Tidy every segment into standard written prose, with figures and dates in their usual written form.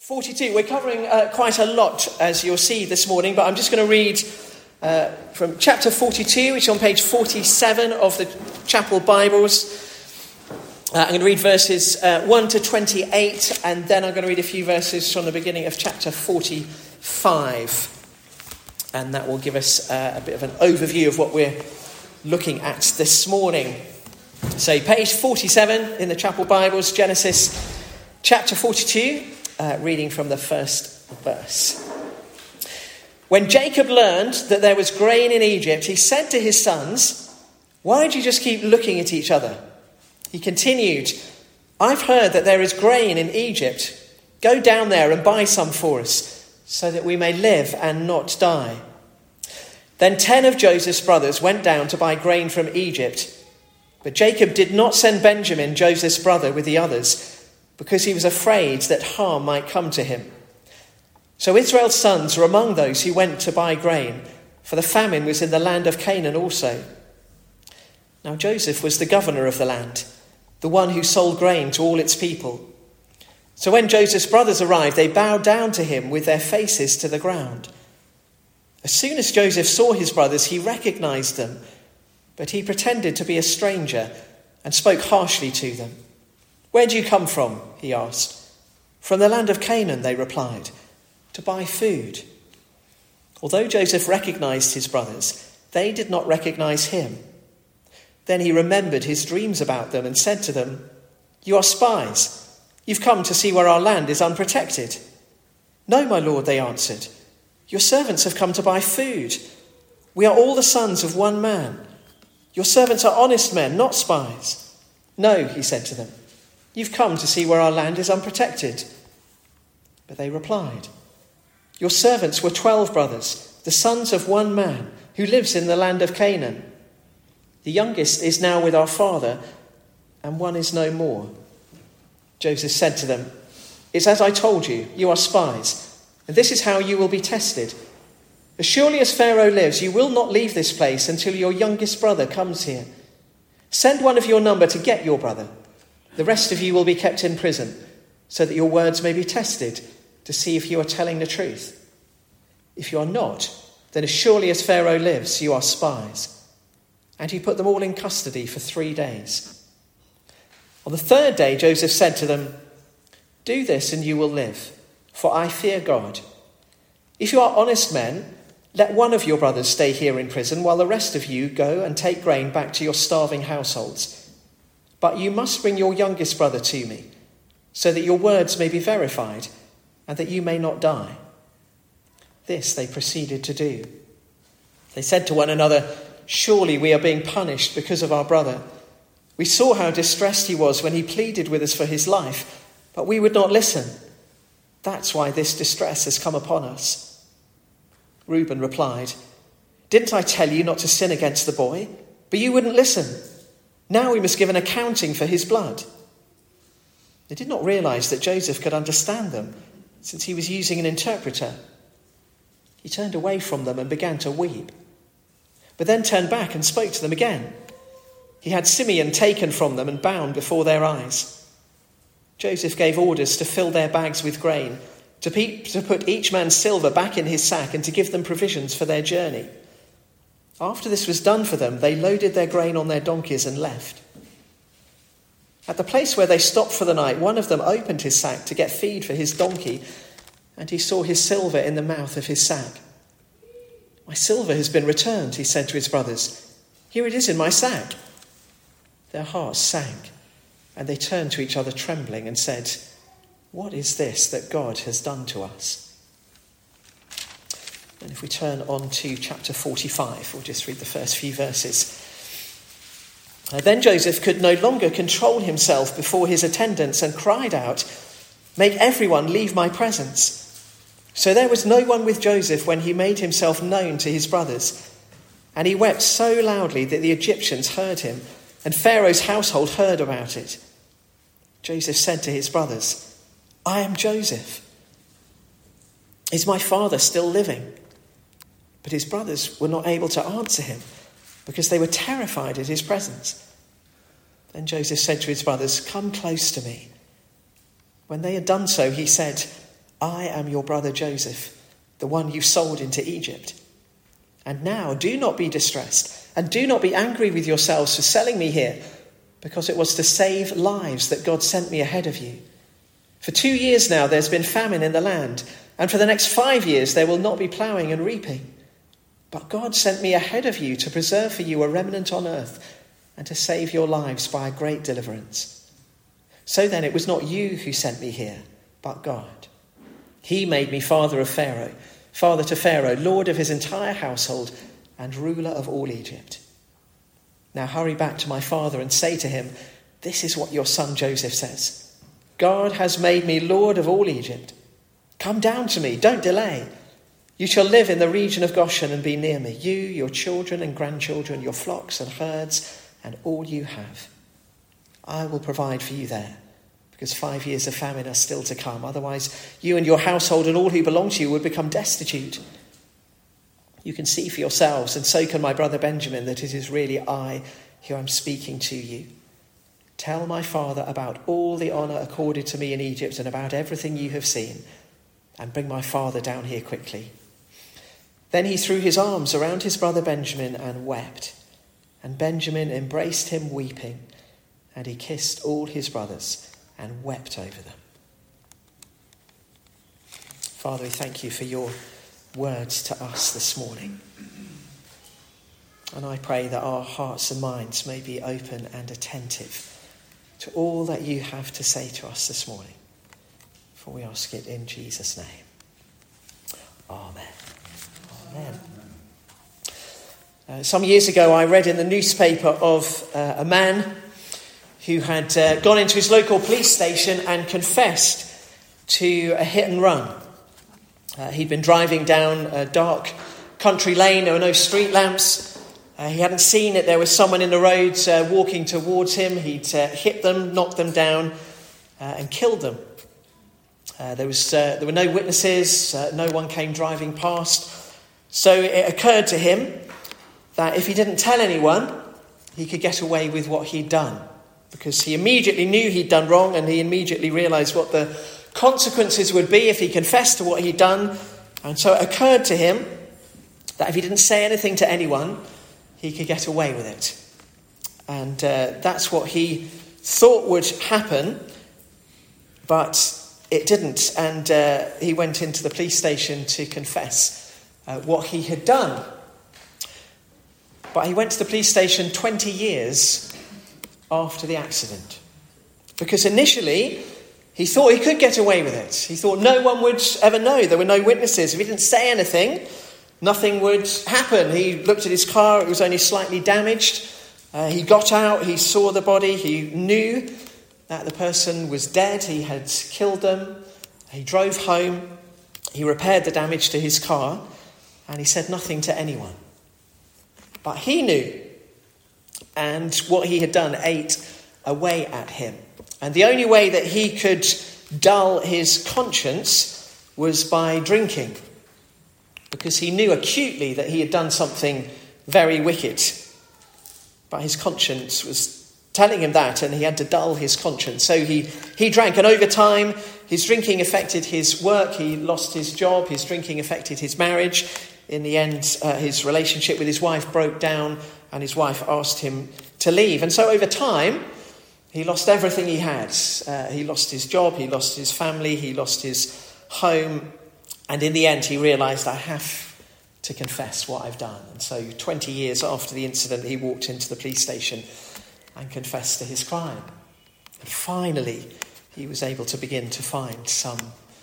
42. We're covering quite a lot, as you'll see this morning, but I'm just going to read from chapter 42, which is on page 47 of the chapel Bibles. I'm going to read verses 1 to 28, and then I'm going to read a few verses from the beginning of chapter 45. And that will give us a bit of an overview of what we're looking at this morning. So page 47 in the chapel Bibles, Genesis chapter 42. Reading from the first verse. When Jacob learned that there was grain in Egypt, he said to his sons, "Why do you just keep looking at each other?" He continued, "I've heard that there is grain in Egypt. Go down there and buy some for us, so that we may live and not die." Then 10 of Joseph's brothers went down to buy grain from Egypt. But Jacob did not send Benjamin, Joseph's brother, with the others, because he was afraid that harm might come to him. So Israel's sons were among those who went to buy grain, for the famine was in the land of Canaan also. Now Joseph was the governor of the land, the one who sold grain to all its people. So when Joseph's brothers arrived, they bowed down to him with their faces to the ground. As soon as Joseph saw his brothers, he recognized them, but he pretended to be a stranger and spoke harshly to them. "Where do you come from?" he asked. "From the land of Canaan," they replied, "to buy food." Although Joseph recognized his brothers, they did not recognize him. Then he remembered his dreams about them and said to them, "You are spies. You've come to see where our land is unprotected." "No, my lord," they answered. "Your servants have come to buy food. We are all the sons of one man. Your servants are honest men, not spies." "No," he said to them. "You've come to see where our land is unprotected." But they replied, "Your servants were 12 brothers, the sons of one man, who lives in the land of Canaan. The youngest is now with our father, and one is no more." Joseph said to them, "It's as I told you, you are spies, and this is how you will be tested. As surely as Pharaoh lives, you will not leave this place until your youngest brother comes here. Send one of your number to get your brother. The rest of you will be kept in prison, so that your words may be tested to see if you are telling the truth. If you are not, then as surely as Pharaoh lives, you are spies." And he put them all in custody for 3 days. On the 3rd day, Joseph said to them, "Do this and you will live, for I fear God. If you are honest men, let one of your brothers stay here in prison, while the rest of you go and take grain back to your starving households. But you must bring your youngest brother to me, so that your words may be verified, and that you may not die." This they proceeded to do. They said to one another, "Surely we are being punished because of our brother. We saw how distressed he was when he pleaded with us for his life, but we would not listen. That's why this distress has come upon us." Reuben replied, "Didn't I tell you not to sin against the boy? But you wouldn't listen. Now we must give an accounting for his blood." They did not realize that Joseph could understand them, since he was using an interpreter. He turned away from them and began to weep, but then turned back and spoke to them again. He had Simeon taken from them and bound before their eyes. Joseph gave orders to fill their bags with grain, to put each man's silver back in his sack, and to give them provisions for their journey. After this was done for them, they loaded their grain on their donkeys and left. At the place where they stopped for the night, one of them opened his sack to get feed for his donkey, and he saw his silver in the mouth of his sack. "My silver has been returned," he said to his brothers. "Here it is in my sack." Their hearts sank, and they turned to each other trembling and said, "What is this that God has done to us?" And if we turn on to chapter 45, we'll just read the first few verses. Then Joseph could no longer control himself before his attendants and cried out, "Make everyone leave my presence." So there was no one with Joseph when he made himself known to his brothers. And he wept so loudly that the Egyptians heard him, and Pharaoh's household heard about it. Joseph said to his brothers, "I am Joseph. Is my father still living?" But his brothers were not able to answer him, because they were terrified at his presence. Then Joseph said to his brothers, "Come close to me." When they had done so, he said, I am your brother Joseph, the one you sold into Egypt. And now do not be distressed, and do not be angry with yourselves for selling me here, because it was to save lives that God sent me ahead of you. For 2 years now there's been famine in the land, and for the next 5 years there will not be ploughing and reaping. But God sent me ahead of you to preserve for you a remnant on earth, and to save your lives by a great deliverance. So then it was not you who sent me here, but God. He made me father to Pharaoh, lord of his entire household, and ruler of all Egypt. Now hurry back to my father and say to him, this is what your son Joseph says. God has made me lord of all Egypt. Come down to me, don't delay. You shall live in the region of Goshen and be near me, you, your children and grandchildren, your flocks and herds, and all you have. I will provide for you there, because 5 years of famine are still to come. Otherwise, you and your household and all who belong to you would become destitute. You can see for yourselves, and so can my brother Benjamin, that it is really I who am speaking to you. Tell my father about all the honour accorded to me in Egypt and about everything you have seen, and bring my father down here quickly. Then he threw his arms around his brother Benjamin and wept. And Benjamin embraced him weeping, and he kissed all his brothers and wept over them. Father, we thank you for your words to us this morning. And I pray that our hearts and minds may be open and attentive to all that you have to say to us this morning. For we ask it in Jesus' name. Amen. Amen. Some years ago, I read in the newspaper of a man who had gone into his local police station and confessed to a hit and run. He'd been driving down a dark country lane. There were no street lamps. He hadn't seen it. There was someone in the road walking towards him. He'd hit them, knocked them down, and killed them. There were no witnesses. No one came driving past. So it occurred to him that if he didn't tell anyone, he could get away with what he'd done. Because he immediately knew he'd done wrong, and he immediately realised what the consequences would be if he confessed to what he'd done. And so it occurred to him that if he didn't say anything to anyone, he could get away with it. And that's what he thought would happen, but it didn't. And he went into the police station to confess what he had done. But he went to the police station 20 years after the accident. Because initially, he thought he could get away with it. He thought no one would ever know. There were no witnesses. If he didn't say anything, nothing would happen. He looked at his car. It was only slightly damaged. He got out. He saw the body. He knew that the person was dead. He had killed them. He drove home. He repaired the damage to his car. And he said nothing to anyone. But he knew, and what he had done ate away at him. And the only way that he could dull his conscience was by drinking, because he knew acutely that he had done something very wicked. But his conscience was telling him that, and he had to dull his conscience. So he drank, and over time, his drinking affected his work. He lost his job. His drinking affected his marriage. In the end, his relationship with his wife broke down, and his wife asked him to leave. And so over time, he lost everything he had. He lost his job, he lost his family, he lost his home. And in the end, he realised, I have to confess what I've done. And so 20 years after the incident, he walked into the police station and confessed to his crime. And finally, he was able to begin to find some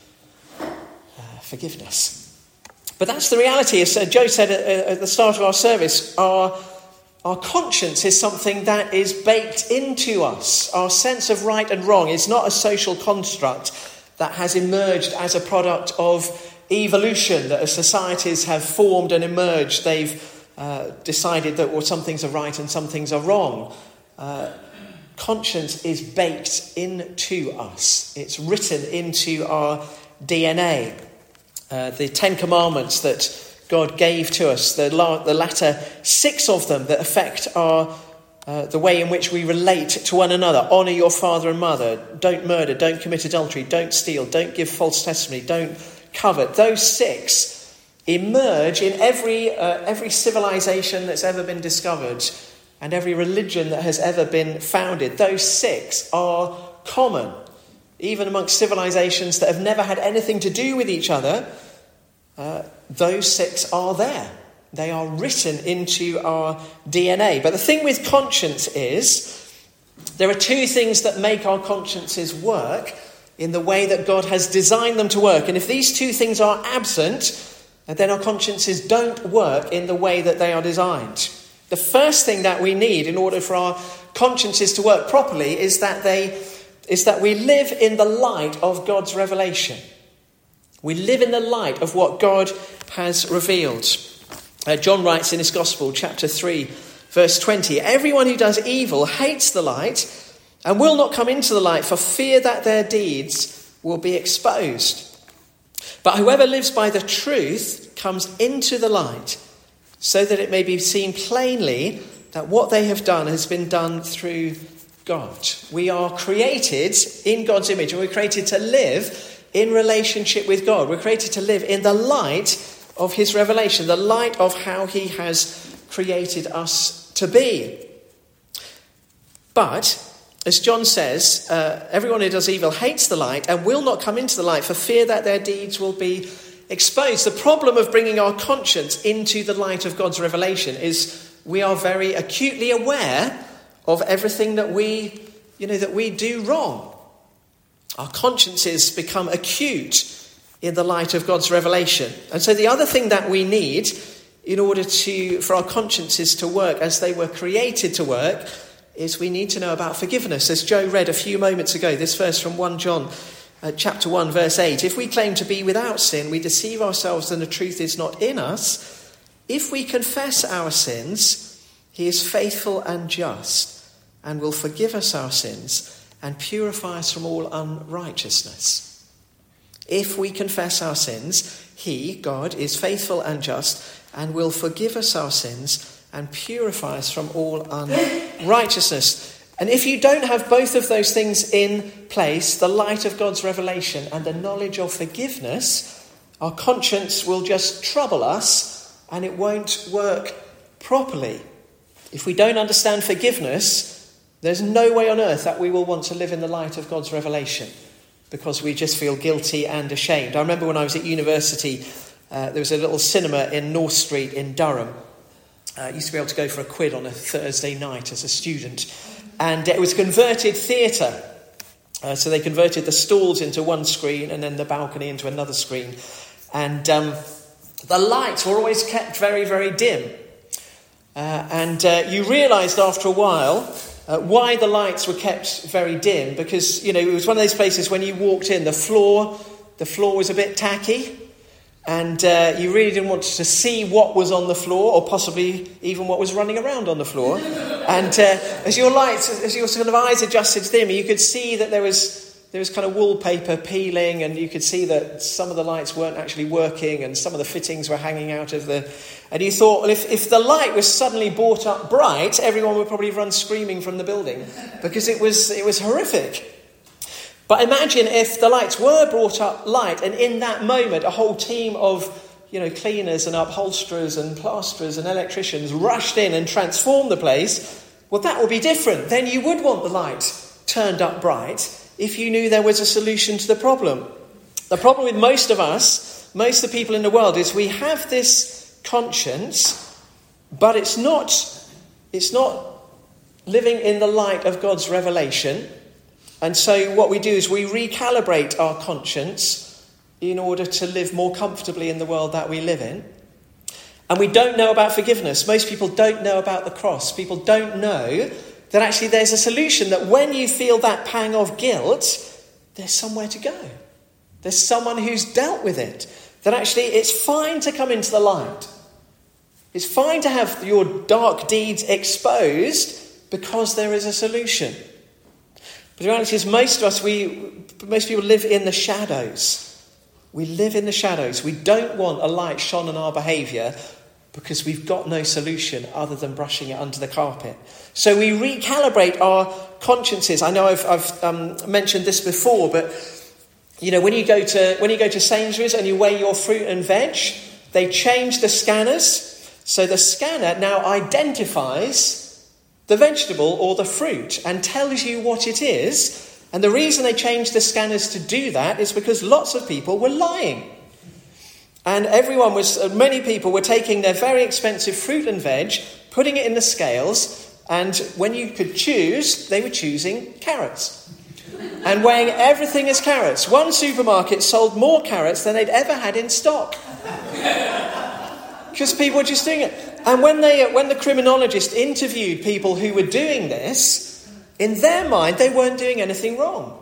forgiveness. But that's the reality. As Joe said at the start of our service, our conscience is something that is baked into us. Our sense of right and wrong is not a social construct that has emerged as a product of evolution, that as societies have formed and emerged, they've decided that some things are right and some things are wrong. Conscience is baked into us. It's written into our DNA. The 10 Commandments that God gave to us, the latter 6 of them that affect our the way in which we relate to one another. Honour your father and mother. Don't murder. Don't commit adultery. Don't steal. Don't give false testimony. Don't covet. Those 6 emerge in every civilization that's ever been discovered and every religion that has ever been founded. Those 6 are common. Even amongst civilizations that have never had anything to do with each other, those 6 are there. They are written into our DNA. But the thing with conscience is, there are 2 things that make our consciences work in the way that God has designed them to work. And if these 2 things are absent, then our consciences don't work in the way that they are designed. The first thing that we need in order for our consciences to work properly is that we live in the light of God's revelation. We live in the light of what God has revealed. John writes in his Gospel, chapter 3, verse 20, "Everyone who does evil hates the light and will not come into the light for fear that their deeds will be exposed. But whoever lives by the truth comes into the light so that it may be seen plainly that what they have done has been done through God." We are created in God's image, and we're created to live in relationship with God. We're created to live in the light of his revelation, the light of how he has created us to be. But, as John says, everyone who does evil hates the light and will not come into the light for fear that their deeds will be exposed. The problem of bringing our conscience into the light of God's revelation is we are very acutely aware of everything that we do wrong. Our consciences become acute in the light of God's revelation. And so the other thing that we need in order for our consciences to work as they were created to work is we need to know about forgiveness. As Joe read a few moments ago, this verse from 1 John chapter 1 verse 8, "If we claim to be without sin, we deceive ourselves and the truth is not in us. If we confess our sins, he is faithful and just and will forgive us our sins and purify us from all unrighteousness." If we confess our sins, he, God, is faithful and just and will forgive us our sins and purify us from all unrighteousness. And if you don't have both of those things in place, the light of God's revelation and the knowledge of forgiveness, our conscience will just trouble us and it won't work properly. If we don't understand forgiveness, there's no way on earth that we will want to live in the light of God's revelation, because we just feel guilty and ashamed. I remember when I was at university, there was a little cinema in North Street in Durham. I used to be able to go for a quid on a Thursday night as a student. And it was converted theatre. So they converted the stalls into one screen and then the balcony into another screen. And the lights were always kept very, very dim. And you realised after a while why the lights were kept very dim, because, it was one of those places when you walked in, the floor was a bit tacky, and you really didn't want to see what was on the floor, or possibly even what was running around on the floor. And as your sort of eyes adjusted to dim, you could see that there was kind of wallpaper peeling, and you could see that some of the lights weren't actually working, and some of the fittings were hanging out of the... And you thought, well, if the light was suddenly brought up bright, everyone would probably run screaming from the building, because it was horrific. But imagine if the lights were brought up light, and in that moment, a whole team of, cleaners and upholsterers and plasterers and electricians rushed in and transformed the place. Well, that would be different. Then you would want the light turned up bright if you knew there was a solution to the problem. The problem with most of us, most of the people in the world, is we have this conscience, but it's not living in the light of God's revelation. And so what we do is we recalibrate our conscience in order to live more comfortably in the world that we live in. And we don't know about forgiveness. Most people don't know about the cross. People don't know that actually there's a solution, that when you feel that pang of guilt, there's somewhere to go. There's someone who's dealt with it. That actually it's fine to come into the light. It's fine to have your dark deeds exposed, because there is a solution. But the reality is most people live in the shadows. We live in the shadows. We don't want a light shone on our behaviour because we've got no solution other than brushing it under the carpet. So we recalibrate our consciences. I know I've mentioned this before, but when you go to Sainsbury's and you weigh your fruit and veg, they change the scanners. So the scanner now identifies the vegetable or the fruit and tells you what it is. And the reason they changed the scanners to do that is because lots of people were lying. And many people were taking their very expensive fruit and veg, putting it in the scales, and when you could choose, they were choosing carrots. And weighing everything as carrots. One supermarket sold more carrots than they'd ever had in stock. Because people were just doing it. And when the criminologist interviewed people who were doing this, in their mind, they weren't doing anything wrong.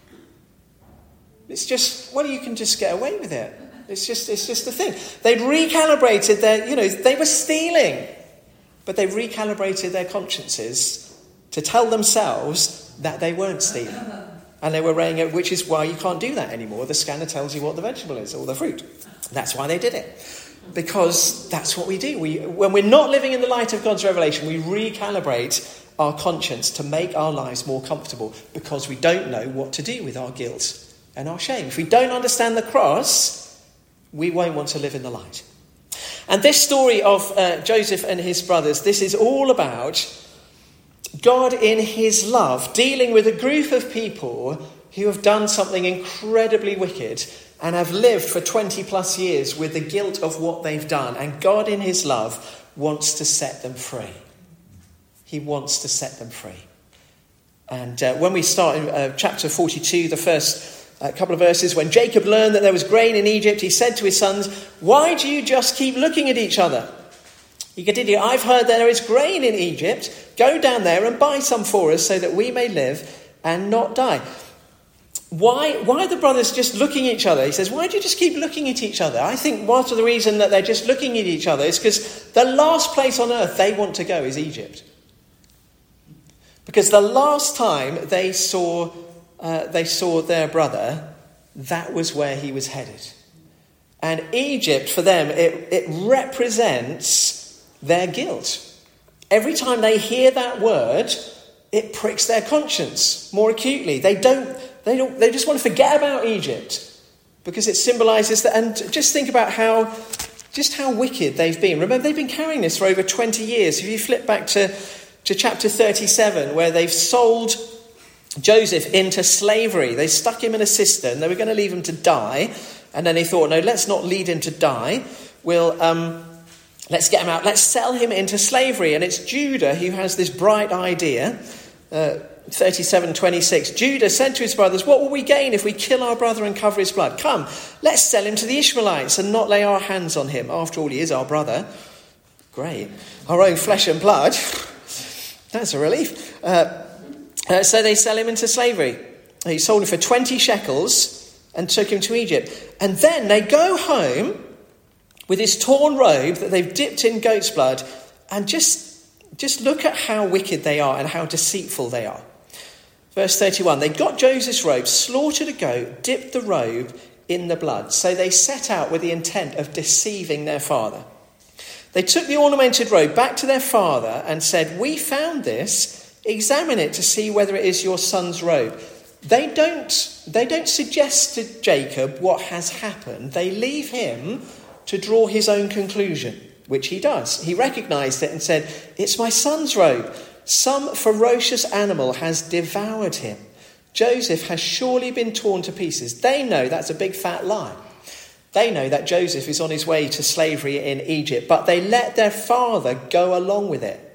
It's just, you can just get away with it. It's just the thing. They'd recalibrated they were stealing. But they recalibrated their consciences to tell themselves that they weren't stealing. And they were weighing it, which is why you can't do that anymore. The scanner tells you what the vegetable is or the fruit. That's why they did it. Because that's what we do. When we're not living in the light of God's revelation, we recalibrate our conscience to make our lives more comfortable because we don't know what to do with our guilt and our shame. If we don't understand the cross, we won't want to live in the light. And this story of Joseph and his brothers, this is all about God in his love dealing with a group of people who have done something incredibly wicked and have lived for 20 plus years with the guilt of what they've done. And God in his love wants to set them free. He wants to set them free. And when we start in chapter 42, the first couple of verses, when Jacob learned that there was grain in Egypt, he said to his sons, "Why do you just keep looking at each other?" He continued, "I've heard that there is grain in Egypt. Go down there and buy some for us so that we may live and not die." Why are the brothers just looking at each other? He says, why do you just keep looking at each other? I think part of the reason that they're just looking at each other is because the last place on earth they want to go is Egypt. Because the last time they saw their brother, that was where he was headed. And Egypt, for them, it represents their guilt. Every time they hear that word, it pricks their conscience more acutely. They just want to forget about Egypt because it symbolises that. And just think about how wicked they've been. Remember, they've been carrying this for over 20 years. If you flip back to chapter 37, where they've sold Joseph into slavery. They stuck him in a cistern. They were going to leave him to die. And then they thought, no, let's not lead him to die. Let's get him out. Let's sell him into slavery. And it's Judah who has this bright idea. 37:26. Judah said to his brothers, "What will we gain if we kill our brother and cover his blood? Come, let's sell him to the Ishmaelites and not lay our hands on him. After all, he is our brother." Great. Our own flesh and blood. That's a relief. So they sell him into slavery. He sold him for 20 shekels and took him to Egypt. And then they go home with his torn robe that they've dipped in goat's blood, and just look at how wicked they are and how deceitful they are. Verse 31, they got Joseph's robe, slaughtered a goat, dipped the robe in the blood. So they set out with the intent of deceiving their father. They took the ornamented robe back to their father and said, "We found this. Examine it to see whether it is your son's robe." They don't suggest to Jacob what has happened. They leave him to draw his own conclusion, which he does. He recognized it and said, "It's my son's robe. Some ferocious animal has devoured him. Joseph has surely been torn to pieces." They know that's a big fat lie. They know that Joseph is on his way to slavery in Egypt, but they let their father go along with it.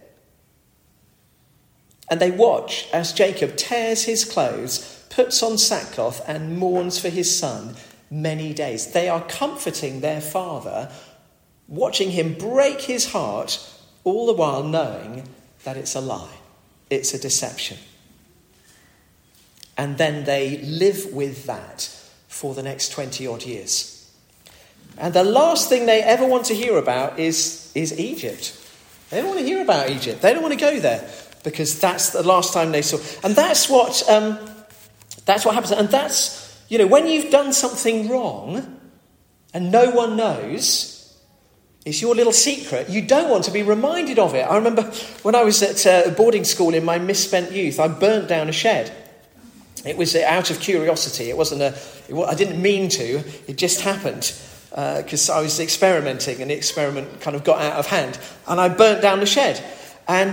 And they watch as Jacob tears his clothes, puts on sackcloth, and mourns for his son many days. They are comforting their father, watching him break his heart, all the while knowing that it's a lie. It's a deception. And then they live with that for the next 20 odd years. And the last thing they ever want to hear about is Egypt. They don't want to hear about Egypt. They don't want to go there because that's the last time they saw. And that's what happens. And that's, when you've done something wrong and no one knows, It's your little secret. You don't want to be reminded of it. I remember when I was at boarding school in my misspent youth, I burnt down a shed. It was out of curiosity. It wasn't I didn't mean to. It just happened because I was experimenting, and the experiment kind of got out of hand. And I burnt down the shed, and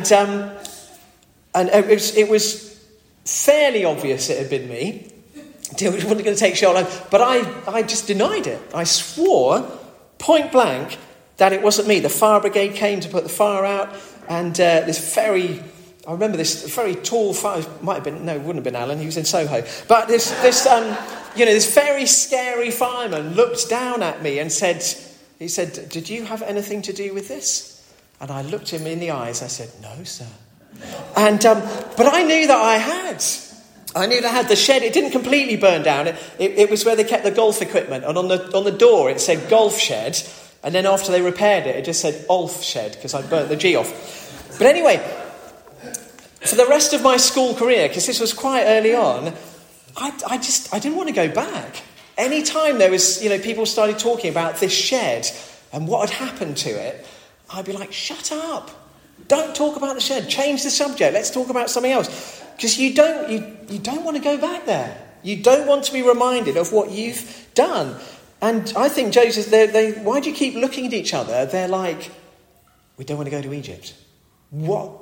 it was fairly obvious it had been me. It wasn't going to take so long, but I just denied it. I swore point blank that it wasn't me. The fire brigade came to put the fire out, and I remember this very tall fire, it wouldn't have been Alan, he was in Soho. But this very scary fireman looked down at me and said, "Did you have anything to do with this?" And I looked him in the eyes, I said, "No, sir." And but I knew that I had. The shed. It didn't completely burn down. It was where they kept the golf equipment, and on the door it said golf shed. And then after they repaired it just said Olf shed, because I burnt the G off. But anyway, for the rest of my school career, because this was quite early on, I didn't want to go back. Any time there was, people started talking about this shed and what had happened to it, I'd be like, shut up. Don't talk about the shed. Change the subject. Let's talk about something else. Because you don't want to go back there. You don't want to be reminded of what you've done. And I think Joseph, why do you keep looking at each other? They're like, we don't want to go to Egypt. What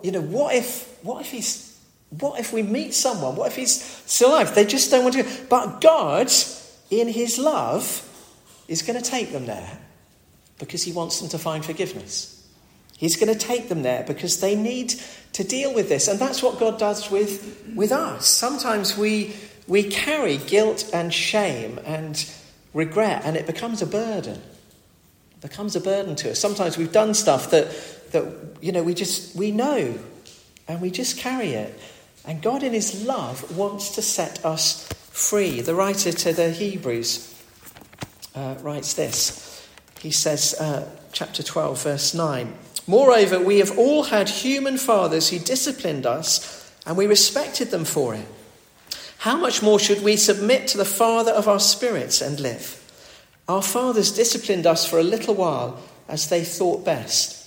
if we meet someone? What if he's still alive? They just don't want to go. But God, in his love, is going to take them there because he wants them to find forgiveness. He's going to take them there because they need to deal with this. And that's what God does with us. Sometimes we carry guilt and shame and regret, and it becomes a burden. It becomes a burden to us. Sometimes we've done stuff that we know, and we just carry it. And God in his love wants to set us free. The writer to the Hebrews writes this. He says, chapter 12, verse 9, "Moreover, we have all had human fathers who disciplined us, and we respected them for it. How much more should we submit to the Father of our spirits and live? Our fathers disciplined us for a little while as they thought best.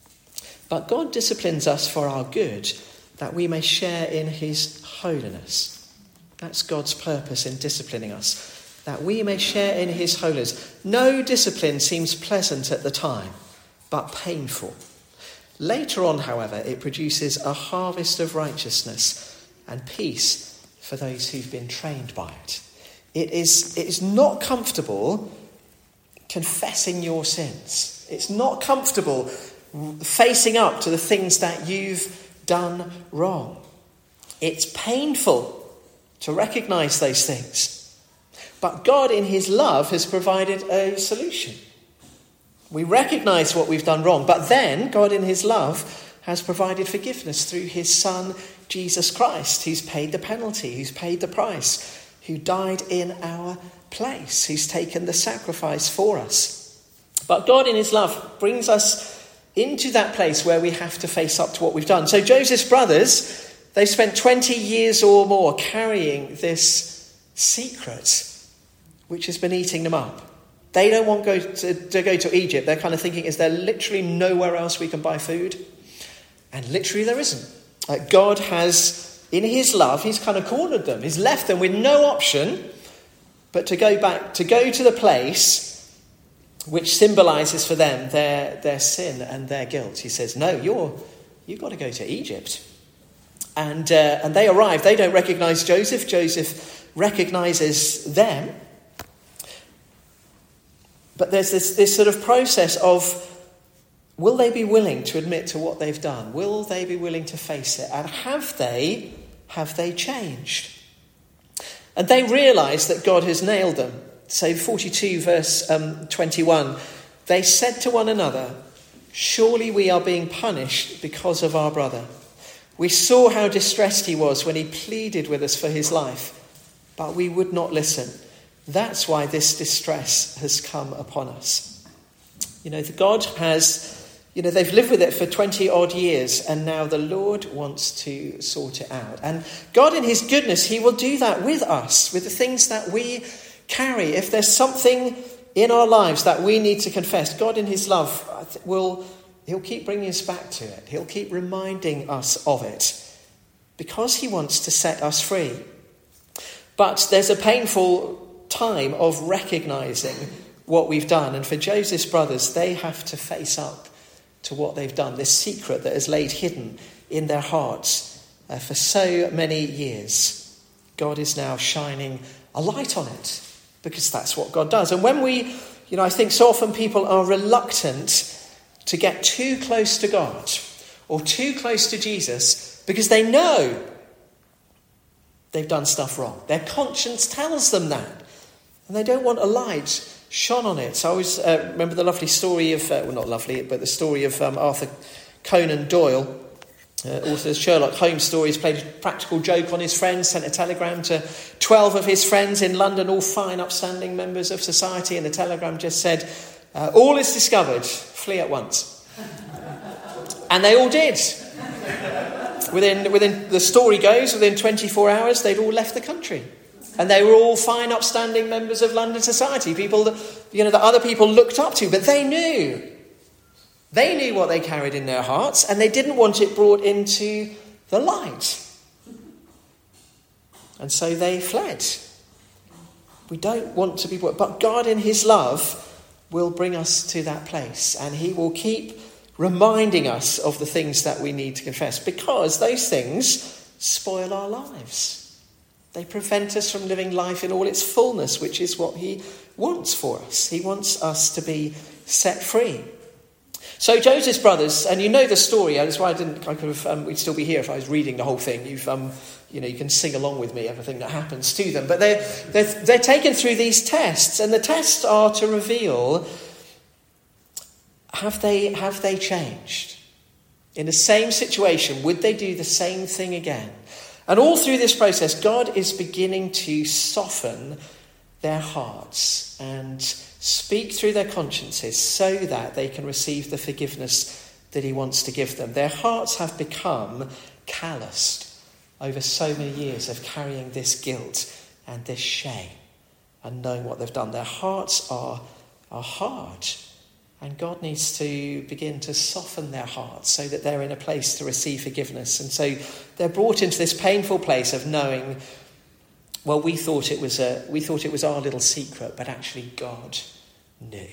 But God disciplines us for our good, that we may share in his holiness." That's God's purpose in disciplining us, that we may share in his holiness. "No discipline seems pleasant at the time, but painful. Later on, however, it produces a harvest of righteousness and peace for those who've been trained by it." It is not comfortable confessing your sins. It's not comfortable facing up to the things that you've done wrong. It's painful to recognise those things. But God in his love has provided a solution. We recognise what we've done wrong, but then God in his love has provided forgiveness through his Son, Jesus Christ, who's paid the penalty, who's paid the price, who died in our place, who's taken the sacrifice for us. But God in his love brings us into that place where we have to face up to what we've done. So Joseph's brothers, they spent 20 years or more carrying this secret, which has been eating them up. They don't want to go to Egypt. They're kind of thinking, is there literally nowhere else we can buy food? And literally there isn't. God has, in his love, he's kind of cornered them. He's left them with no option but to go to the place which symbolises for them their sin and their guilt. He says, no, you've got to go to Egypt. And they arrive. They don't recognise Joseph. Joseph recognises them. But there's this sort of process of, will they be willing to admit to what they've done? Will they be willing to face it? And have they changed? And they realise that God has nailed them. So 42 verse 21, they said to one another, "Surely we are being punished because of our brother. We saw how distressed he was when he pleaded with us for his life, but we would not listen. That's why this distress has come upon us." God has, they've lived with it for 20 odd years, and now the Lord wants to sort it out. And God in his goodness, he will do that with us, with the things that we carry. If there's something in our lives that we need to confess, God in his love, he'll keep bringing us back to it. He'll keep reminding us of it because he wants to set us free. But there's a painful time of recognising what we've done. And for Joseph's brothers, they have to face up to what they've done, this secret that is laid hidden in their hearts for so many years. God is now shining a light on it because that's what God does. And when I think so often people are reluctant to get too close to God or too close to Jesus because they know they've done stuff wrong. Their conscience tells them that. And they don't want a light shone on it. So I always remember the lovely story of, not lovely, but the story of Arthur Conan Doyle, author of Sherlock Holmes stories, played a practical joke on his friends, sent a telegram to 12 of his friends in London, all fine, upstanding members of society, and the telegram just said, all is discovered, flee at once. And they all did. Within the story goes, within 24 hours, they'd all left the country. And they were all fine, upstanding members of London society, people that other people looked up to, but they knew. They knew what they carried in their hearts, and they didn't want it brought into the light. And so they fled. We don't want to be, but God in his love will bring us to that place, and he will keep reminding us of the things that we need to confess, because those things spoil our lives. They prevent us from living life in all its fullness, which is what he wants for us. He wants us to be set free. So Joseph's brothers, and you know the story. That's why we'd still be here if I was reading the whole thing. You can sing along with me everything that happens to them. But they're taken through these tests, and the tests are to reveal: have they changed? In the same situation, would they do the same thing again? And all through this process, God is beginning to soften their hearts and speak through their consciences so that they can receive the forgiveness that he wants to give them. Their hearts have become calloused over so many years of carrying this guilt and this shame and knowing what they've done. Their hearts are hard. And God needs to begin to soften their hearts so that they're in a place to receive forgiveness. And so they're brought into this painful place of knowing, well, we thought it was our little secret, but actually God knew.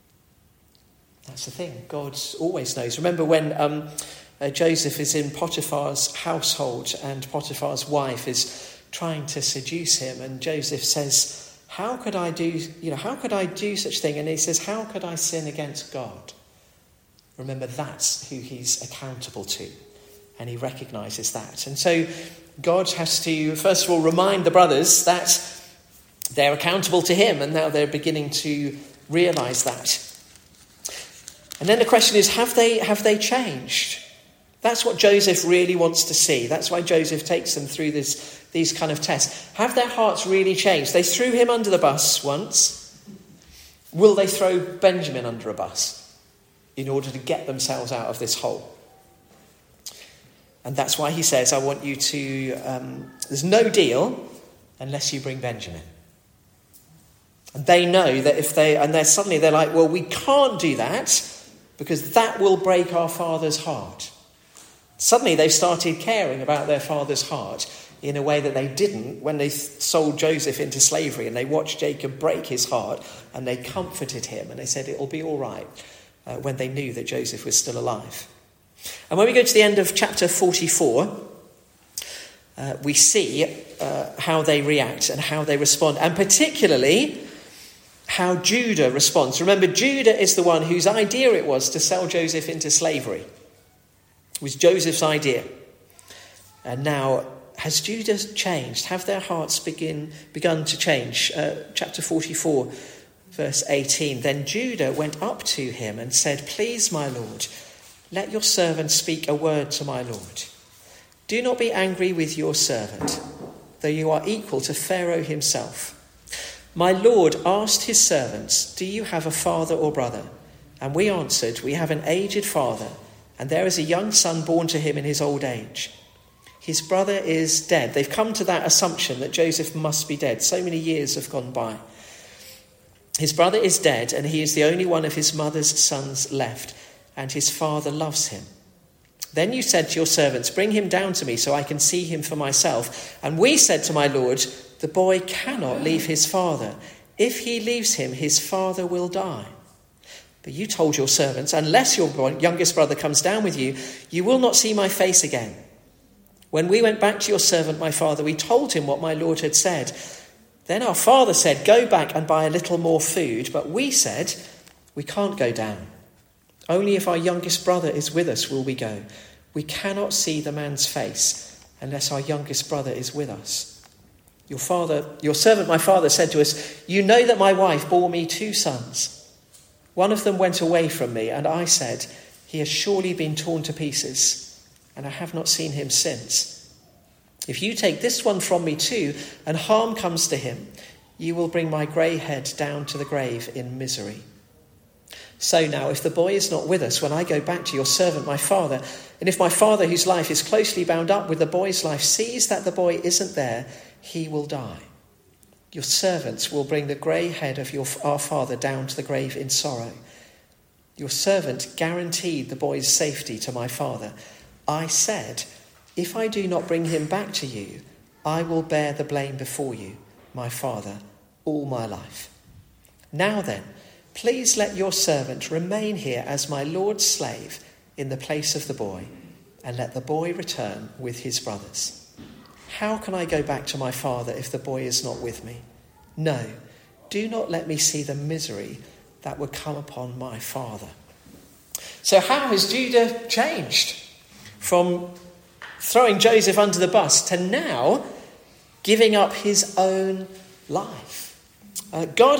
That's the thing. God always knows. Remember when Joseph is in Potiphar's household and Potiphar's wife is trying to seduce him, and Joseph says, how could I do such a thing? And he says, how could I sin against God? Remember, that's who he's accountable to. And he recognises that. And so God has to, first of all, remind the brothers that they're accountable to him. And now they're beginning to realise that. And then the question is, have they changed? That's what Joseph really wants to see. That's why Joseph takes them through these kind of tests. Have their hearts really changed? They threw him under the bus once. Will they throw Benjamin under a bus in order to get themselves out of this hole? And that's why he says, I want you to... there's no deal unless you bring Benjamin. And they know that if they... And they're like, well, we can't do that because that will break our father's heart. Suddenly they've started caring about their father's heart in a way that they didn't when they sold Joseph into slavery, and they watched Jacob break his heart and they comforted him and they said it'll be all right when they knew that Joseph was still alive. And when we go to the end of chapter 44, we see how they react and how they respond, and particularly how Judah responds. Remember, Judah is the one whose idea it was to sell Joseph into slavery. It was Joseph's idea. And now, has Judah changed? Have their hearts begun to change? Chapter 44, verse 18. Then Judah went up to him and said, please, my lord, let your servant speak a word to my lord. Do not be angry with your servant, though you are equal to Pharaoh himself. My lord asked his servants, do you have a father or brother? And we answered, we have an aged father, and there is a young son born to him in his old age. His brother is dead. They've come to that assumption that Joseph must be dead. So many years have gone by. His brother is dead, and he is the only one of his mother's sons left. and his father loves him. Then you said to your servants, bring him down to me so I can see him for myself. And we said to my lord, the boy cannot leave his father. If he leaves him, his father will die. But you told your servants, unless your youngest brother comes down with you, you will not see my face again. When we went back to your servant, my father, we told him what my lord had said. Then our father said, go back and buy a little more food. But we said, we can't go down. Only if our youngest brother is with us will we go. We cannot see the man's face unless our youngest brother is with us. Your servant, my father, said to us, you know that my wife bore me 2 sons. One of them went away from me, and I said, he has surely been torn to pieces, and I have not seen him since. If you take this one from me too, and harm comes to him, you will bring my grey head down to the grave in misery. So now, if the boy is not with us when I go back to your servant, my father, and if my father, whose life is closely bound up with the boy's life, sees that the boy isn't there, he will die. Your servants will bring the grey head of our father down to the grave in sorrow. Your servant guaranteed the boy's safety to my father. I said, if I do not bring him back to you, I will bear the blame before you, my father, all my life. Now then, please let your servant remain here as my lord's slave in the place of the boy, and let the boy return with his brothers. How can I go back to my father if the boy is not with me? No, do not let me see the misery that would come upon my father. So how has Judah changed from throwing Joseph under the bus to now giving up his own life? God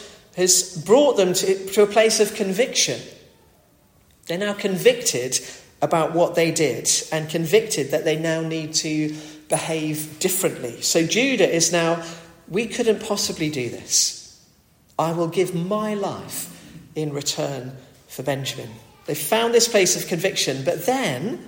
has brought them to a place of conviction. They're now convicted about what they did and convicted that they now need to behave differently. So Judah is now, we couldn't possibly do this. I will give my life in return for Benjamin. They've found this place of conviction, but then,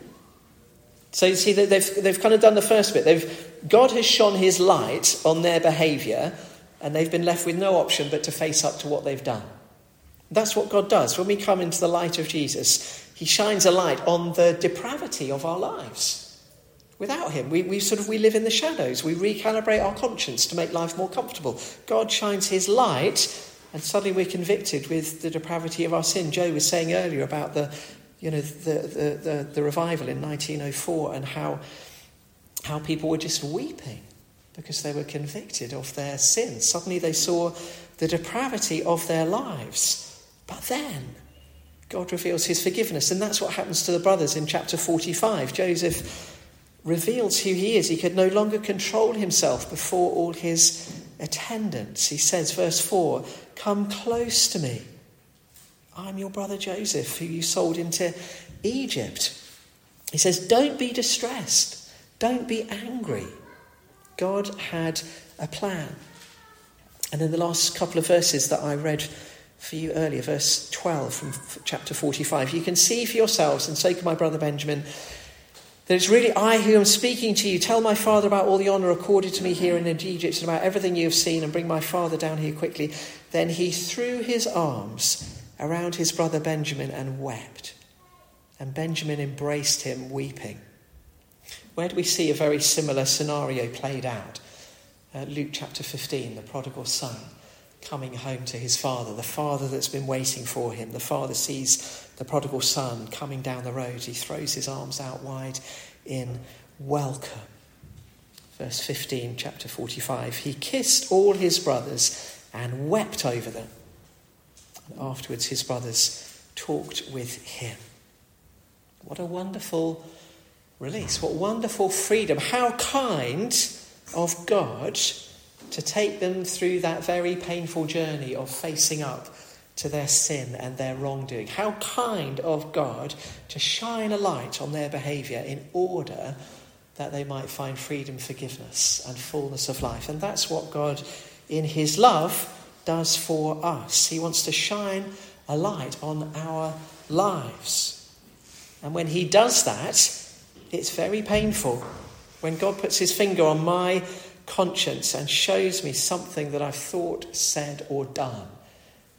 so you see that they've kind of done the first bit. God has shone his light on their behaviour, and they've been left with no option but to face up to what they've done. That's what God does. When we come into the light of Jesus, he shines a light on the depravity of our lives. Without him, we live in the shadows. We recalibrate our conscience to make life more comfortable. God shines his light, and suddenly we're convicted with the depravity of our sin. Joe was saying earlier about the revival in 1904 and how people were just weeping because they were convicted of their sin. Suddenly they saw the depravity of their lives. But then God reveals his forgiveness, and that's what happens to the brothers in chapter 45. Joseph reveals who he is. He could no longer control himself before all his attendants. He says, verse 4, come close to me. I'm your brother Joseph, who you sold into Egypt. He says, don't be distressed. Don't be angry. God had a plan. And in the last couple of verses that I read for you earlier, verse 12 from chapter 45, you can see for yourselves, and so can my brother Benjamin, that it's really I who am speaking to you. Tell my father about all the honour accorded to me here in Egypt and about everything you have seen, and bring my father down here quickly. Then he threw his arms around his brother Benjamin and wept. And Benjamin embraced him, weeping. Where do we see a very similar scenario played out? Luke chapter 15, the prodigal son coming home to his father, the father that's been waiting for him. The father sees the prodigal son coming down the road. He throws his arms out wide in welcome. Verse 15, chapter 45. He kissed all his brothers and wept over them. And afterwards his brothers talked with him. What a wonderful release. What wonderful freedom. How kind of God to take them through that very painful journey of facing up to their sin and their wrongdoing. How kind of God to shine a light on their behaviour in order that they might find freedom, forgiveness and fullness of life. And that's what God, in his love, does for us. He wants to shine a light on our lives. And when he does that, it's very painful. When God puts his finger on my conscience and shows me something that I've thought, said or done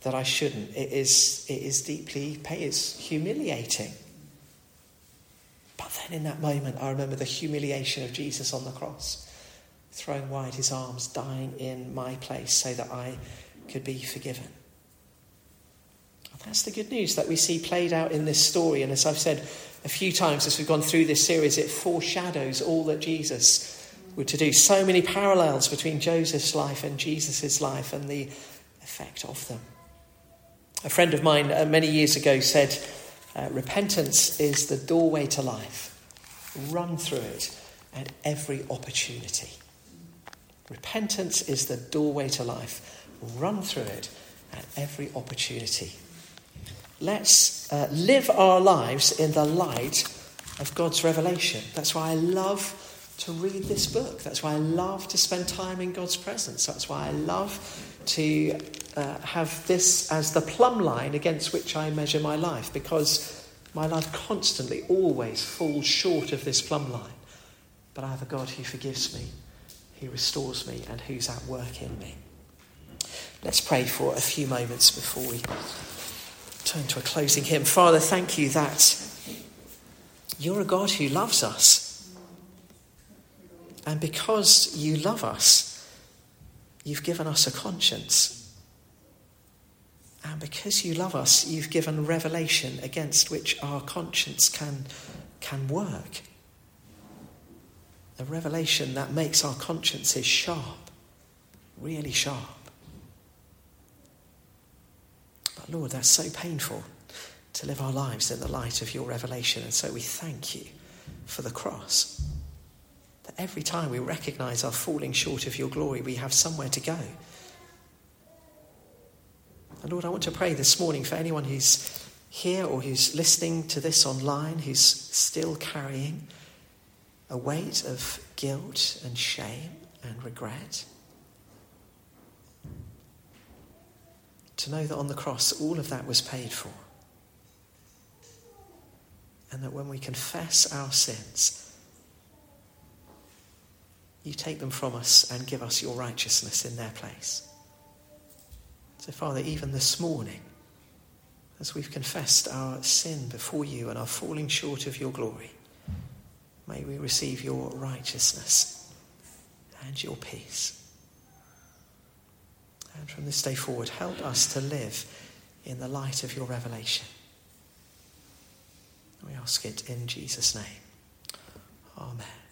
that I shouldn't. It is humiliating. But then in that moment, I remember the humiliation of Jesus on the cross, throwing wide his arms, dying in my place so that I could be forgiven. And that's the good news that we see played out in this story. And as I've said a few times as we've gone through this series, it foreshadows all that Jesus would to do. So many parallels between Joseph's life and Jesus' life and the effect of them. A friend of mine many years ago said, repentance is the doorway to life. Run through it at every opportunity. Repentance is the doorway to life. Run through it at every opportunity. Let's live our lives in the light of God's revelation. That's why I love to read this book. That's why I love to spend time in God's presence. That's why I love to have this as the plumb line against which I measure my life, because my life constantly, always falls short of this plumb line. But I have a God who forgives me, who restores me, and who's at work in me. Let's pray for a few moments before we turn to a closing hymn. Father, thank you that you're a God who loves us. And because you love us, you've given us a conscience. And because you love us, you've given revelation against which our conscience can work. A revelation that makes our consciences sharp, really sharp. But Lord, that's so painful to live our lives in the light of your revelation. And so we thank you for the cross. That every time we recognise our falling short of your glory, we have somewhere to go. And Lord, I want to pray this morning for anyone who's here or who's listening to this online, who's still carrying a weight of guilt and shame and regret. To know that on the cross, all of that was paid for. And that when we confess our sins, you take them from us and give us your righteousness in their place. So, Father, even this morning, as we've confessed our sin before you and are falling short of your glory, may we receive your righteousness and your peace. And from this day forward, help us to live in the light of your revelation. We ask it in Jesus' name. Amen.